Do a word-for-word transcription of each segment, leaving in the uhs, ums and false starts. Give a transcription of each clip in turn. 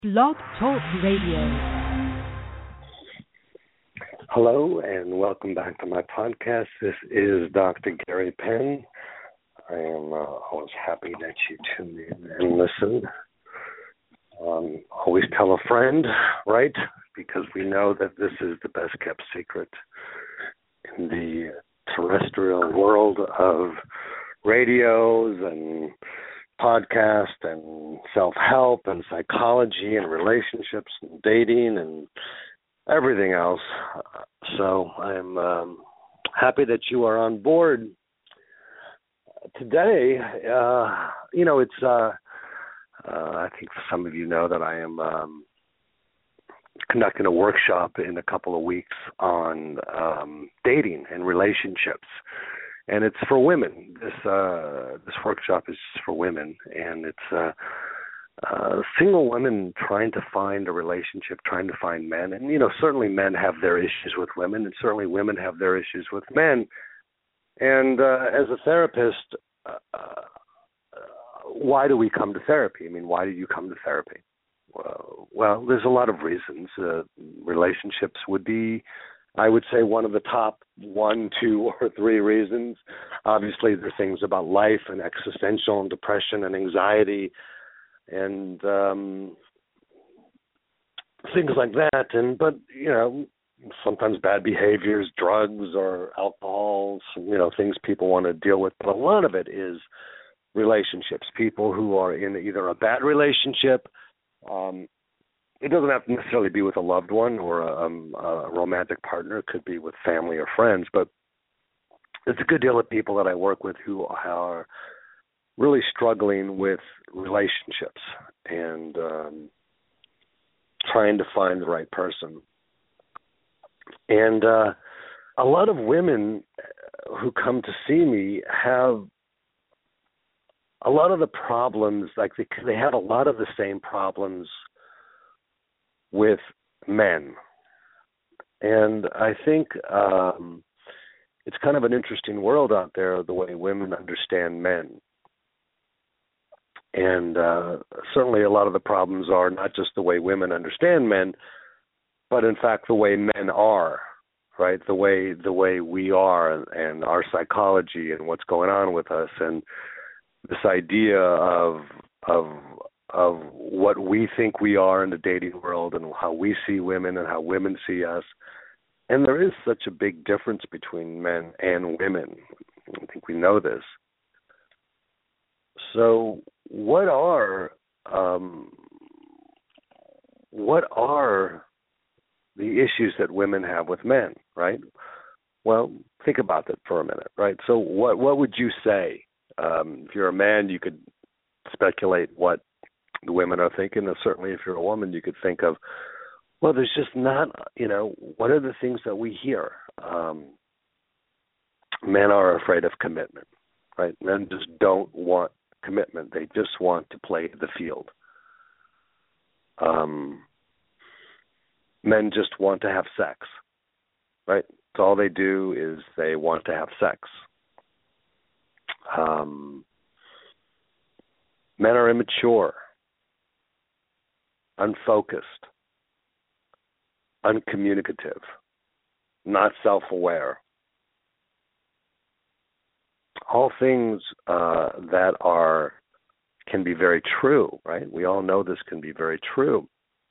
Blog Talk Radio. Hello, and welcome back to my podcast. This is Doctor Gary Penn. I am uh, always happy that you tune in and listen. Um, always tell a friend, right? Because we know that this is the best kept secret in the terrestrial world of radios and podcast and self-help and psychology and relationships and dating and everything else. So I'm um, happy that you are on board today. Uh, you know, it's, uh, uh, I think some of you know that I am um, conducting a workshop in a couple of weeks on um, dating and relationships. And it's for women. This uh, this workshop is for women, and it's uh, uh, single women trying to find a relationship, trying to find men. And, you know, certainly men have their issues with women, and certainly women have their issues with men. And uh, as a therapist, uh, uh, why do we come to therapy? I mean, why do you come to therapy? Well, well there's a lot of reasons. Uh, relationships would be, I would say, one of the top one, two, or three reasons. Obviously, there are things about life and existential and depression and anxiety and um, things like that. And but you know, sometimes bad behaviors, drugs, or alcohol. You know, things people want to deal with. But a lot of it is relationships. People who are in either a bad relationship. Um, It doesn't have to necessarily be with a loved one or a, um, a romantic partner. It could be with family or friends. But there's a good deal of people that I work with who are really struggling with relationships and um, trying to find the right person. And uh, a lot of women who come to see me have a lot of the problems, like they, they have a lot of the same problems with men. And I think um, it's kind of an interesting world out there, the way women understand men. And uh, certainly a lot of the problems are not just the way women understand men, but in fact the way men are, right? The way the way we are and, and our psychology and what's going on with us, and this idea of of of what we think we are in the dating world and how we see women and how women see us. And there is such a big difference between men and women. I think we know this. So what are um, what are the issues that women have with men, right? Well, think about that for a minute, right? So what what would you say? Um, if you're a man, you could speculate what the women are thinking, and certainly if you're a woman, you could think of, well, there's just not, you know, what are the things that we hear? Um, men are afraid of commitment, right? Men just don't want commitment. They just want to play the field. Um, men just want to have sex, right? So all they do is they want to have sex. Um, men are immature, unfocused, uncommunicative, not self-aware. All things uh, that are can be very true, right? We all know this can be very true.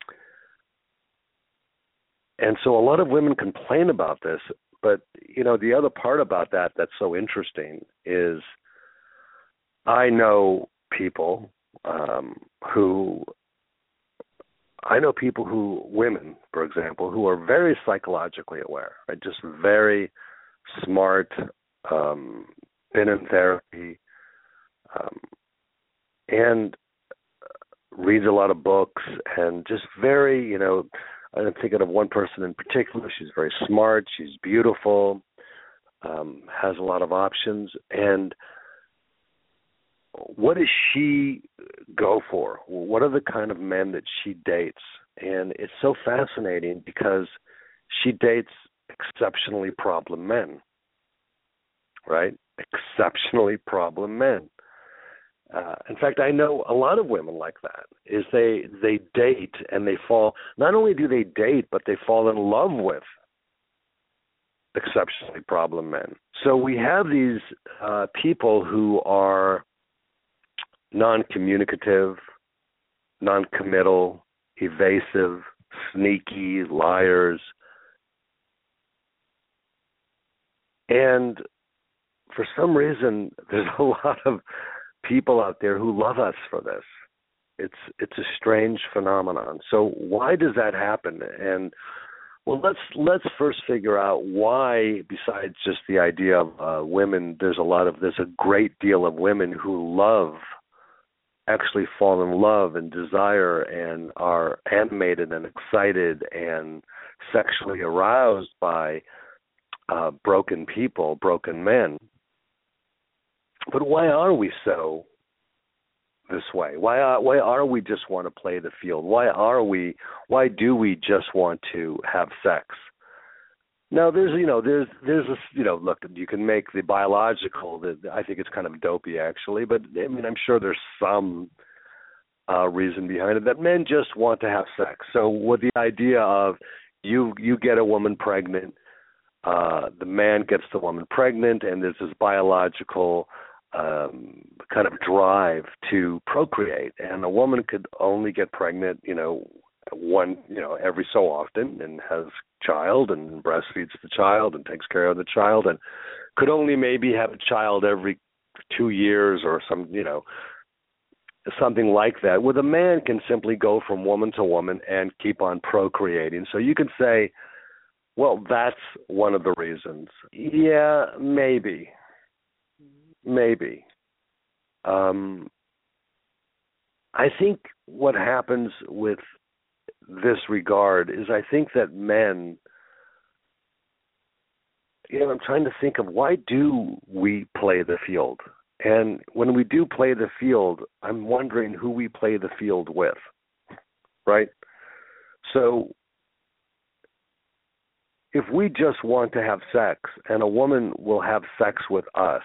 And so a lot of women complain about this, but, you know, the other part about that that's so interesting is I know people um, who I know people who, women, for example, who are very psychologically aware, right? Just very smart, um, been in therapy, um, and reads a lot of books, and just very, you know, I'm thinking of one person in particular. She's very smart. She's beautiful, um, has a lot of options, and what does she go for? What are the kind of men that she dates? And it's so fascinating because she dates exceptionally problem men, right? Exceptionally problem men. Uh, in fact, I know a lot of women like that. Is they they date and they fall. Not only do they date, but they fall in love with exceptionally problem men. So we have these uh, people who are non-communicative, non-committal, evasive, sneaky, liars, and for some reason, there's a lot of people out there who love us for this. It's it's a strange phenomenon. So why does that happen? And well, let's let's first figure out why. Besides just the idea of uh, women, there's a lot of there's a great deal of women who love, actually fall in love and desire and are animated and excited and sexually aroused by uh, broken people, broken men. But why are we so this way? Why are, why are we just want to play the field? Why are we? Why do we just want to have sex? Now, there's you know there's there's a you know look, you can make the biological. The, I think it's kind of dopey actually, but I mean I'm sure there's some uh, reason behind it that men just want to have sex. So with the idea of you you get a woman pregnant, uh, the man gets the woman pregnant, and there's this biological Um, kind of drive to procreate, and a woman could only get pregnant, you know, one, you know, every so often, and has a child and breastfeeds the child and takes care of the child, and could only maybe have a child every two years or some, you know, something like that. Where the man can simply go from woman to woman and keep on procreating. So you can say, well, that's one of the reasons. Yeah, maybe. Maybe. Um, I think what happens with this regard is I think that men, you know, I'm trying to think of why do we play the field? And when we do play the field, I'm wondering who we play the field with, right? So if we just want to have sex and a woman will have sex with us,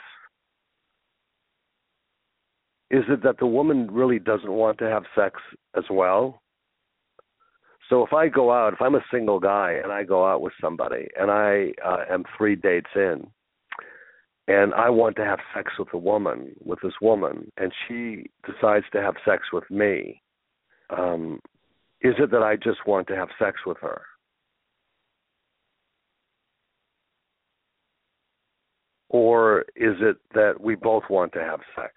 is it that the woman really doesn't want to have sex as well? So if I go out, if I'm a single guy and I go out with somebody and I uh, am three dates in and I want to have sex with a woman, with this woman, and she decides to have sex with me, um, is it that I just want to have sex with her? Or is it that we both want to have sex?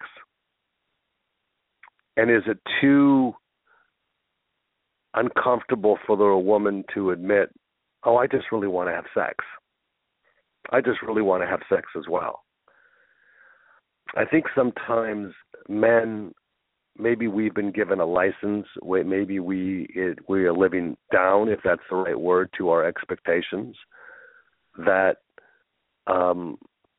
And is it too uncomfortable for the woman to admit, oh, I just really want to have sex. I just really want to have sex as well. I think sometimes men, maybe we've been given a license, maybe we it, we are living down, if that's the right word, to our expectations, that um,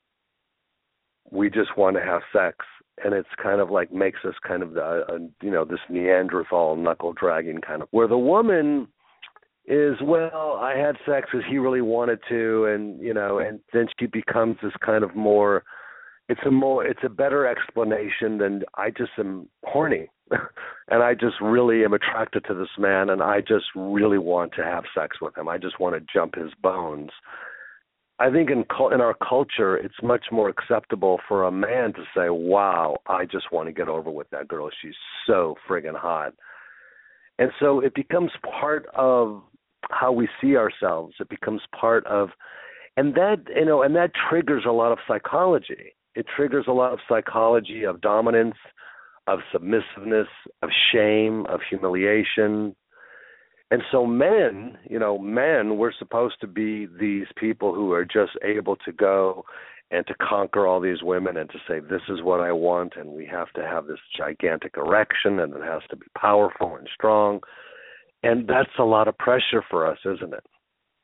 we just want to have sex. And it's kind of like makes us kind of, the, uh, you know, this Neanderthal knuckle dragging kind of, where the woman is, well, I had sex because he really wanted to, and, you know, and then she becomes this kind of more, it's a more, it's a better explanation than I just am horny, and I just really am attracted to this man, and I just really want to have sex with him. I just want to jump his bones. I think in in our culture, it's much more acceptable for a man to say, wow, I just want to get over with that girl. She's so friggin' hot. And so it becomes part of how we see ourselves. It becomes part of, and that, you know, and that triggers a lot of psychology. It triggers a lot of psychology of dominance, of submissiveness, of shame, of humiliation. And so men, you know, men, we're supposed to be these people who are just able to go and to conquer all these women and to say, this is what I want, and we have to have this gigantic erection, and it has to be powerful and strong. And that's a lot of pressure for us, isn't it?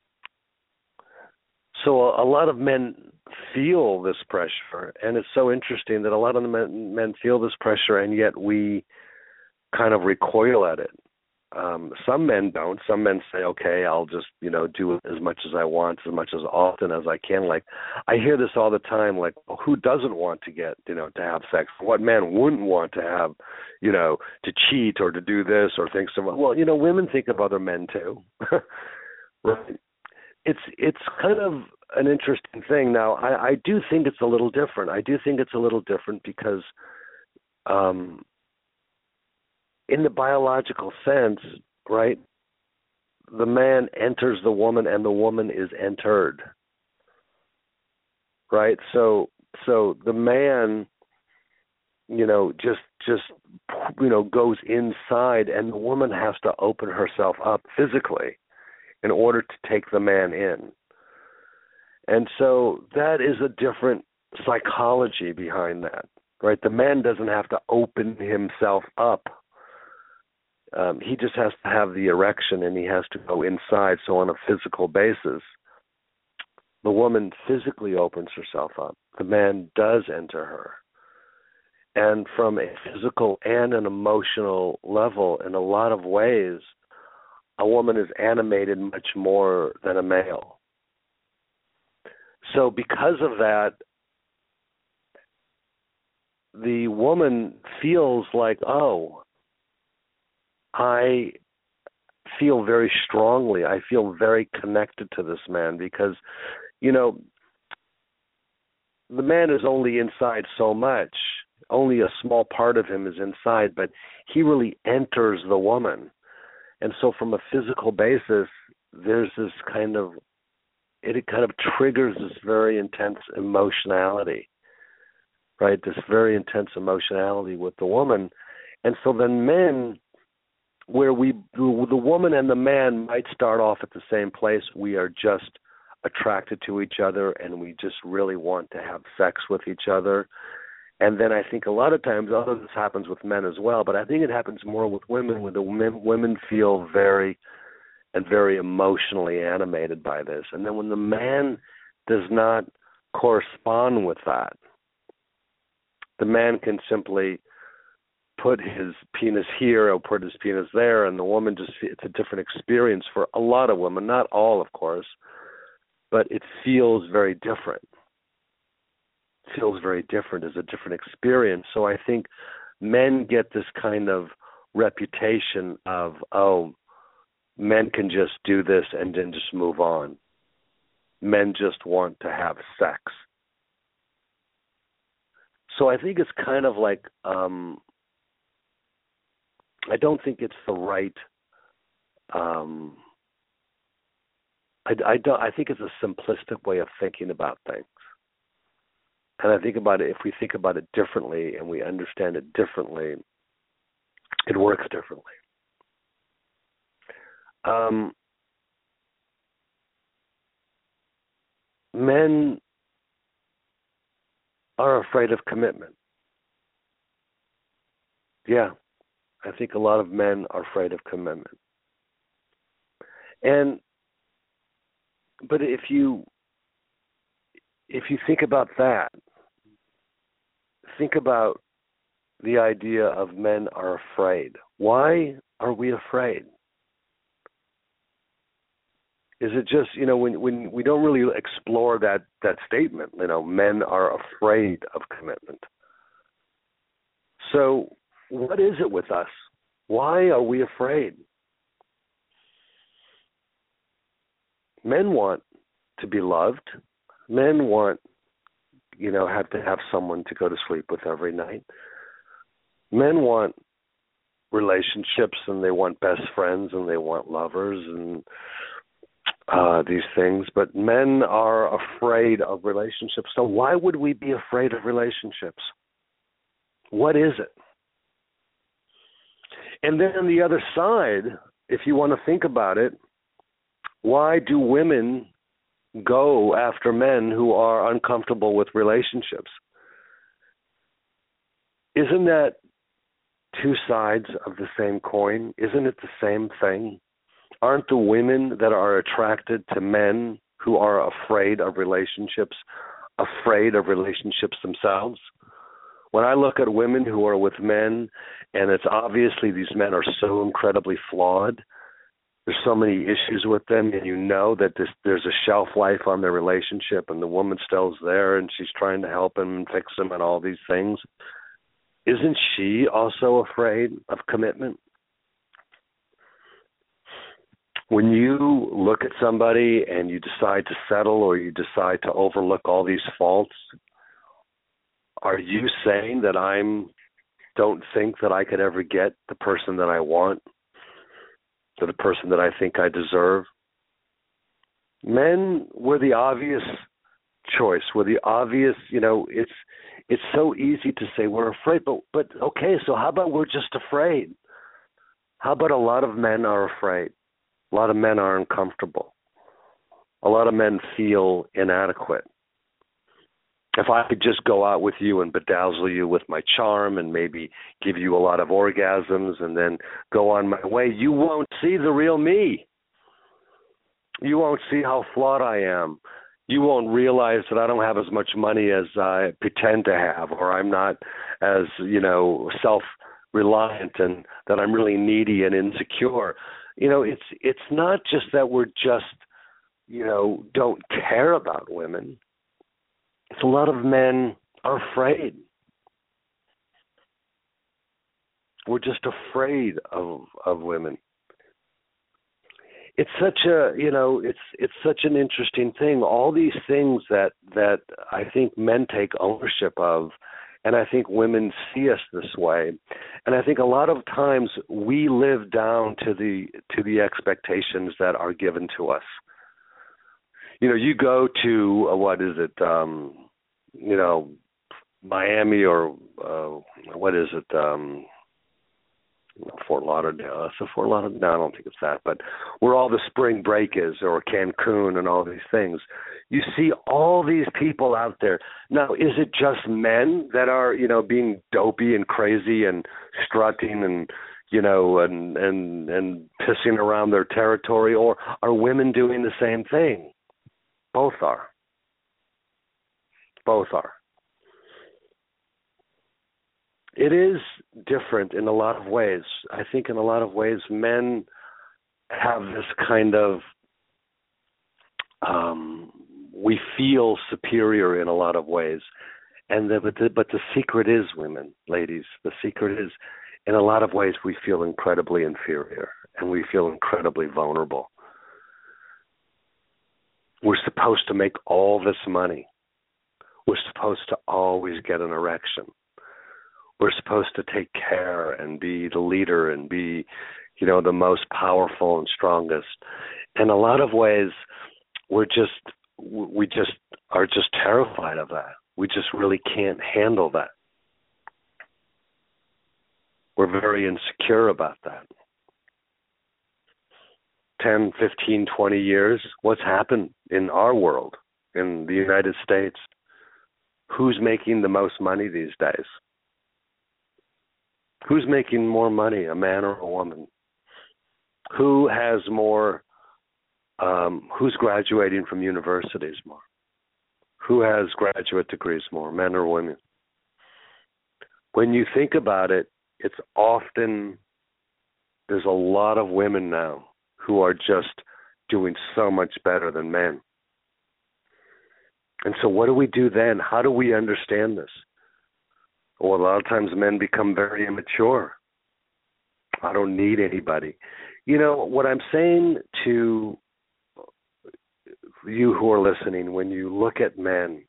So a, a lot of men feel this pressure, and it's so interesting that a lot of the men, men feel this pressure, and yet we kind of recoil at it. Um, some men don't. Some men say, okay, I'll just, you know, do it as much as I want, as much as often as I can. Like, I hear this all the time, like, well, who doesn't want to get, you know, to have sex? What man wouldn't want to have, you know, to cheat or to do this or think so? Well, you know, women think of other men too. Right? It's, it's kind of an interesting thing. Now, I, I do think it's a little different. I do think it's a little different because, um, in the biological sense, right, the man enters the woman and the woman is entered, right? So, so the man, you know, just, just, you know, goes inside, and the woman has to open herself up physically in order to take the man in. And so that is a different psychology behind that, right? The man doesn't have to open himself up. Um, he just has to have the erection, and he has to go inside. So on a physical basis, the woman physically opens herself up. The man does enter her. And from a physical and an emotional level, in a lot of ways, a woman is animated much more than a male. So because of that, the woman feels like, oh, I feel very strongly, I feel very connected to this man because, you know, the man is only inside so much. Only a small part of him is inside, but he really enters the woman. And so from a physical basis, there's this kind of, it kind of triggers this very intense emotionality, right? This very intense emotionality with the woman. And so then men, where we, the woman and the man might start off at the same place. We are just attracted to each other, and we just really want to have sex with each other. And then I think a lot of times, although this happens with men as well, but I think it happens more with women, when the women, women feel very and very emotionally animated by this. And then when the man does not correspond with that, the man can simply put his penis here or put his penis there, and the woman just, it's a different experience for a lot of women, not all, of course, but it feels very different. It feels very different, it's a different experience. So I think men get this kind of reputation of, oh, men can just do this and then just move on. Men just want to have sex. So I think it's kind of like, um, I don't think it's the right. Um, I, I don't. I think it's a simplistic way of thinking about things, and I think about it. If we think about it differently and we understand it differently, it works differently. Um, men are afraid of commitment. Yeah. I think a lot of men are afraid of commitment. And but if you if you think about that, think about the idea of men are afraid. Why are we afraid? Is it just, you know, when when we don't really explore that that statement, you know, men are afraid of commitment. So what is it with us? Why are we afraid? Men want to be loved. Men want, you know, have to have someone to go to sleep with every night. Men want relationships, and they want best friends, and they want lovers, and uh, these things. But men are afraid of relationships. So why would we be afraid of relationships? What is it? And then on the other side, if you want to think about it, why do women go after men who are uncomfortable with relationships? Isn't that two sides of the same coin? Isn't it the same thing? Aren't the women that are attracted to men who are afraid of relationships afraid of relationships themselves? When I look at women who are with men, and it's obviously these men are so incredibly flawed, there's so many issues with them, and you know that this, there's a shelf life on their relationship, and the woman still's there, and she's trying to help him and fix him and all these things. Isn't she also afraid of commitment? When you look at somebody and you decide to settle or you decide to overlook all these faults, are you saying that I don't think that I could ever get the person that I want, to the person that I think I deserve? Men were the obvious choice. We're the obvious, you know, it's it's so easy to say we're afraid, but but okay, so how about we're just afraid? How about a lot of men are afraid? A lot of men are uncomfortable. A lot of men feel inadequate. If I could just go out with you and bedazzle you with my charm and maybe give you a lot of orgasms and then go on my way, you won't see the real me. You won't see how flawed I am. You won't realize that I don't have as much money as I pretend to have, or I'm not as, you know, self-reliant, and that I'm really needy and insecure. You know, it's it's not just that we're just, you know, don't care about women. It's a lot of men are afraid. We're just afraid of of women. It's such a, you know, it's it's such an interesting thing. All these things that that I think men take ownership of, and I think women see us this way. And I think a lot of times we live down to the to the expectations that are given to us. You know, you go to, uh, what is it, um, you know, Miami or uh, what is it, um, Fort Lauderdale. So Fort Lauderdale, no, I don't think it's that, but where all the spring break is, or Cancun and all these things. You see all these people out there. Now, is it just men that are, you know, being dopey and crazy and strutting and, you know, and and and pissing around their territory, or are women doing the same thing? Both are. Both are. It is different in a lot of ways. I think in a lot of ways men have this kind of, um, we feel superior in a lot of ways. And the, but, the, but the secret is, women, ladies, the secret is, in a lot of ways we feel incredibly inferior and we feel incredibly vulnerable. We're supposed to make all this money. We're supposed to always get an erection. We're supposed to take care and be the leader and be, you know, the most powerful and strongest. In a lot of ways, we're just, we just are just terrified of that. We just really can't handle that. We're very insecure about that. ten, fifteen, twenty years, what's happened in our world, in the United States? Who's making the most money these days? Who's making more money, a man or a woman? Who has more, um, who's graduating from universities more? Who has graduate degrees more, men or women? When you think about it, it's often, there's a lot of women now who are just doing so much better than men. And so what do we do then? How do we understand this? Well, a lot of times men become very immature. I don't need anybody. You know, what I'm saying to you who are listening, when you look at men,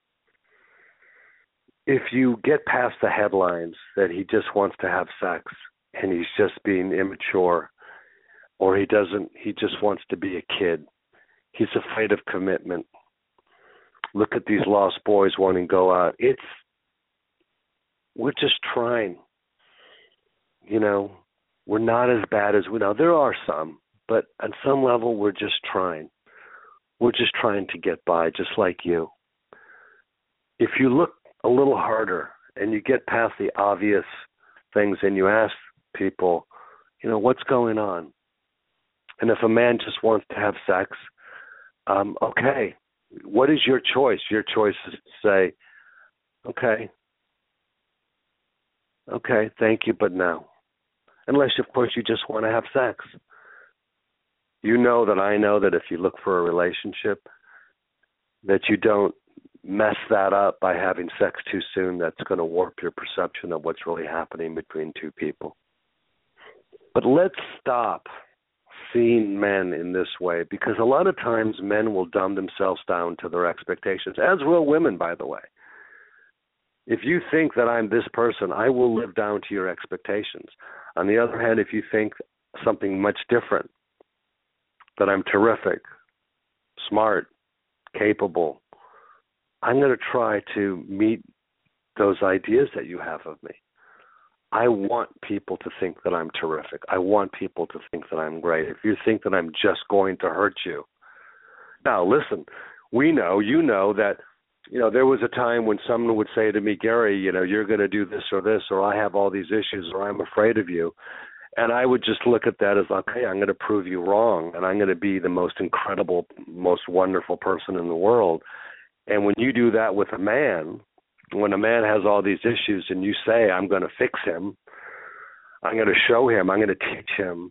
if you get past the headlines that he just wants to have sex and he's just being immature, or he doesn't, he just wants to be a kid, he's afraid of commitment. Look at these lost boys wanting to go out. It's, we're just trying. You know, we're not as bad as we know. There are some, but on some level, we're just trying. We're just trying to get by, just like you. If you look a little harder and you get past the obvious things and you ask people, you know, what's going on? And if a man just wants to have sex, um, okay, what is your choice? Your choice is to say, okay, Okay, thank you, but no. Unless, of course, you just want to have sex. You know that I know that if you look for a relationship, that you don't mess that up by having sex too soon. That's going to warp your perception of what's really happening between two people. But let's stop seeing men in this way, because a lot of times men will dumb themselves down to their expectations, as will women, by the way. If you think that I'm this person, I will live down to your expectations. On the other hand, if you think something much different, that I'm terrific, smart, capable, I'm going to try to meet those ideas that you have of me. I want people to think that I'm terrific. I want people to think that I'm great. If you think that I'm just going to hurt you. Now, listen, we know, you know that, you know, there was a time when someone would say to me, Gary, you know, you're going to do this or this, or I have all these issues, or I'm afraid of you. And I would just look at that as, okay, I'm going to prove you wrong, and I'm going to be the most incredible, most wonderful person in the world. And when you do that with a man, when a man has all these issues and you say, I'm going to fix him, I'm going to show him, I'm going to teach him,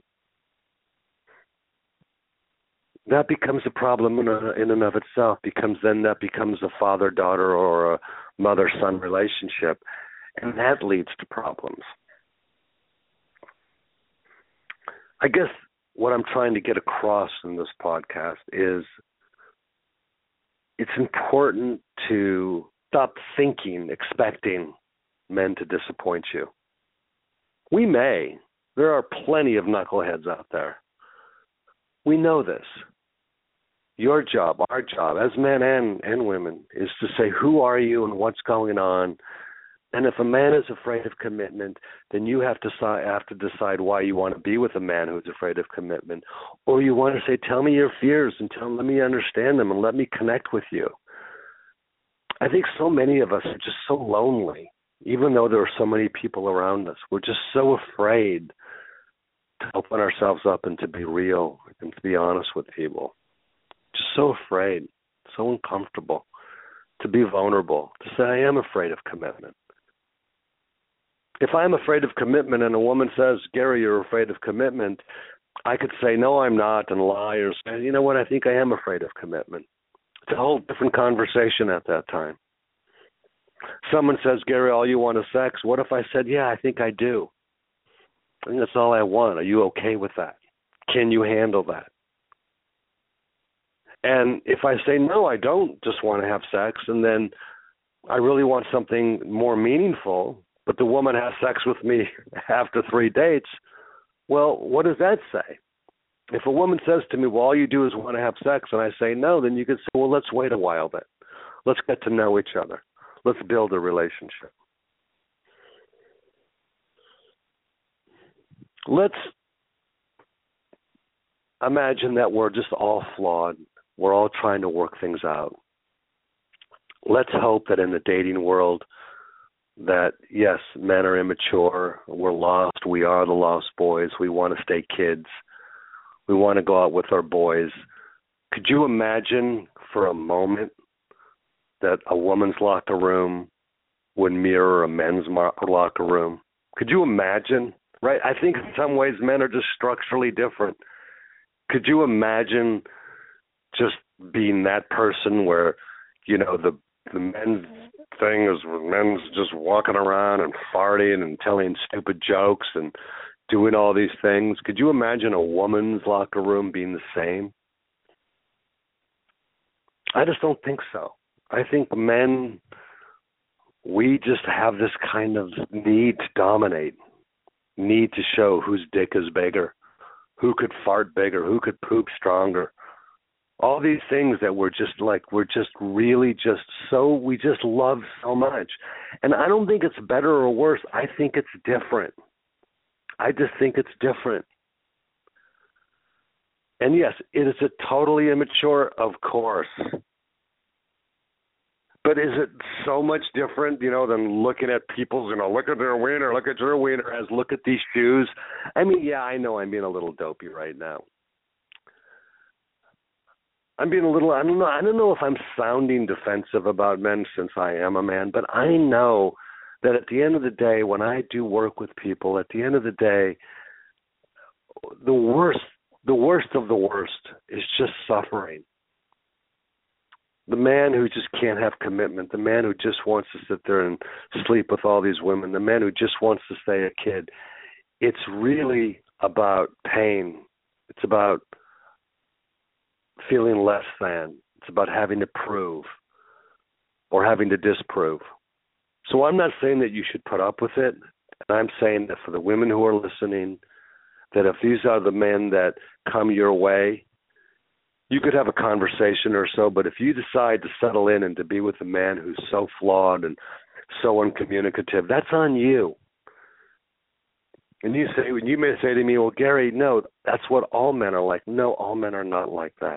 that becomes a problem in, a, in and of itself, because then that becomes a father-daughter or a mother-son relationship, and that leads to problems. I guess what I'm trying to get across in this podcast is it's important to stop thinking, expecting men to disappoint you. We may. There are plenty of knuckleheads out there. We know this. Your job, our job, as men and, and women, is to say, who are you and what's going on? And if a man is afraid of commitment, then you have to have to decide why you want to be with a man who's afraid of commitment. Or you want to say, tell me your fears and tell, let me understand them and let me connect with you. I think so many of us are just so lonely, even though there are so many people around us. We're just so afraid to open ourselves up and to be real and to be honest with people. Just so afraid, so uncomfortable to be vulnerable, to say, I am afraid of commitment. If I'm afraid of commitment and a woman says, Gary, you're afraid of commitment, I could say, no, I'm not, and lie, or say, you know what, I think I am afraid of commitment. It's a whole different conversation at that time. Someone says, Gary, all you want is sex. What if I said, yeah, I think I do? I think that's all I want. Are you okay with that? Can you handle that? And if I say, no, I don't just want to have sex, and then I really want something more meaningful, but the woman has sex with me after three dates, well, what does that say? If a woman says to me, well, all you do is want to have sex, and I say no, then you could say, well, let's wait a while then. Let's get to know each other. Let's build a relationship. Let's imagine that we're just all flawed. We're all trying to work things out. Let's hope that in the dating world that, yes, men are immature, we're lost, we are the lost boys, we want to stay kids, we want to go out with our boys. Could you imagine for a moment that a woman's locker room would mirror a men's locker room? Could you imagine? Right? I think in some ways men are just structurally different. Could you imagine just being that person where, you know, the the men's thing is men's just walking around and farting and telling stupid jokes and doing all these things? Could you imagine a woman's locker room being the same? I just don't think so. I think men, we just have this kind of need to dominate, need to show whose dick is bigger, who could fart bigger, who could poop stronger. All these things that we're just like, we're just really just so, we just love so much. And I don't think it's better or worse. I think it's different. I just think it's different. And yes, it is a totally immature, of course. But is it so much different, you know, than looking at people's, you know, look at their wiener, look at your wiener, as look at these shoes? I mean, yeah, I know I'm being a little dopey right now. I'm being a little, I don't know, I don't know if I'm sounding defensive about men since I am a man, but I know that at the end of the day, when I do work with people, at the end of the day, the worst, the worst of the worst is just suffering. The man who just can't have commitment, the man who just wants to sit there and sleep with all these women, the man who just wants to stay a kid, it's really about pain. It's about feeling less than. It's about having to prove or having to disprove. So I'm not saying that you should put up with it. And I'm saying that for the women who are listening, that if these are the men that come your way, you could have a conversation or so, but if you decide to settle in and to be with a man who's so flawed and so uncommunicative, that's on you. And you say, you may say to me, well, Gary, no, that's what all men are like. No, all men are not like that.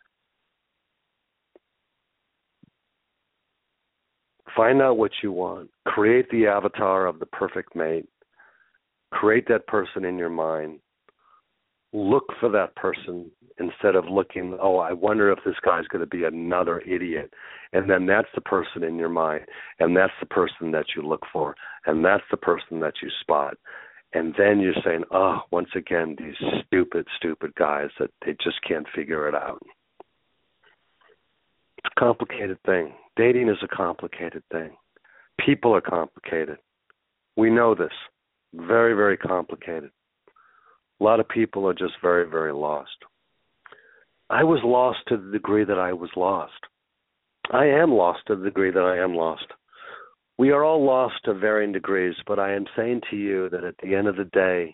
Find out what you want. Create the avatar of the perfect mate. Create that person in your mind. Look for that person instead of looking, oh, I wonder if this guy's going to be another idiot. And then that's the person in your mind. And that's the person that you look for. And that's the person that you spot. And then you're saying, oh, once again, these stupid, stupid guys that they just can't figure it out. It's a complicated thing. Dating is a complicated thing. People are complicated. We know this. Very, very complicated. A lot of people are just very, very lost. I was lost to the degree that I was lost. I am lost to the degree that I am lost. We are all lost to varying degrees, but I am saying to you that at the end of the day,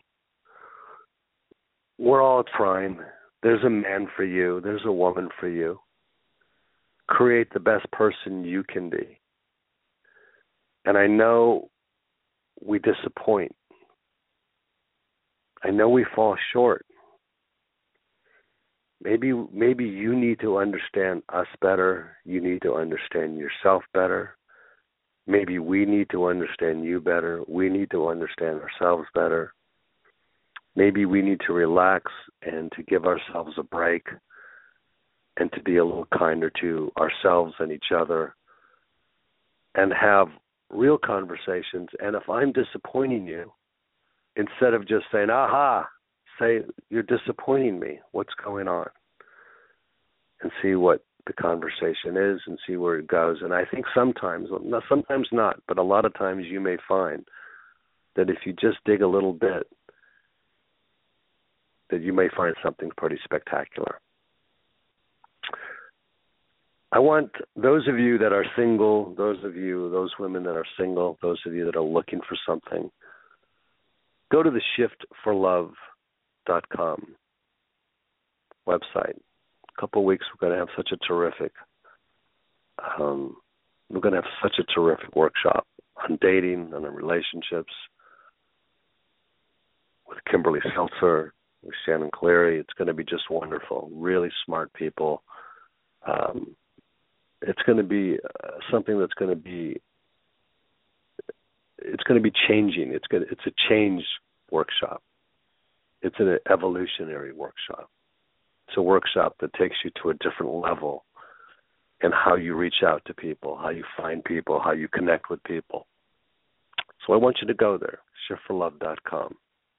we're all trying. There's a man for you. There's a woman for you. Create the best person you can be. And I know we disappoint. I know we fall short. Maybe maybe you need to understand us better. You need to understand yourself better. Maybe we need to understand you better. We need to understand ourselves better. Maybe we need to relax and to give ourselves a break and to be a little kinder to ourselves and each other and have real conversations. And if I'm disappointing you, instead of just saying, aha, say, you're disappointing me. What's going on? And see what the conversation is and see where it goes. And I think sometimes, well, sometimes not, but a lot of times you may find that if you just dig a little bit, that you may find something pretty spectacular. I want those of you that are single, those of you, those women that are single, those of you that are looking for something, go to the shift for love dot com website. A couple of weeks, we're going to have such a terrific, um, we're going to have such a terrific workshop on dating and on relationships with Kimberly Seltzer, with Shannon Cleary. It's going to be just wonderful. Really smart people. Um, it's going to be uh, something that's going to be, it's going to be changing. It's going to, it's a change workshop. It's an evolutionary workshop. It's a workshop that takes you to a different level in how you reach out to people, how you find people, how you connect with people. So I want you to go there, shift for love dot com.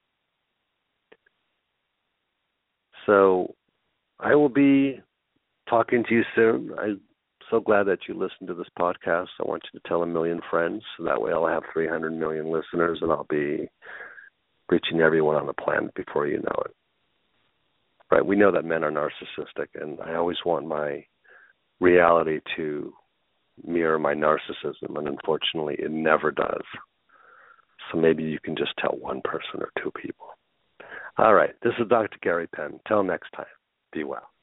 So I will be talking to you soon. I'm so glad that you listened to this podcast. I want you to tell a million friends, so that way I'll have three hundred million listeners, and I'll be reaching everyone on the planet before you know it. Right? We know that men are narcissistic, and I always want my reality to mirror my narcissism, and unfortunately it never does. So maybe you can just tell one person or two people. All right, this is Doctor Gary Penn. Till next time, be well.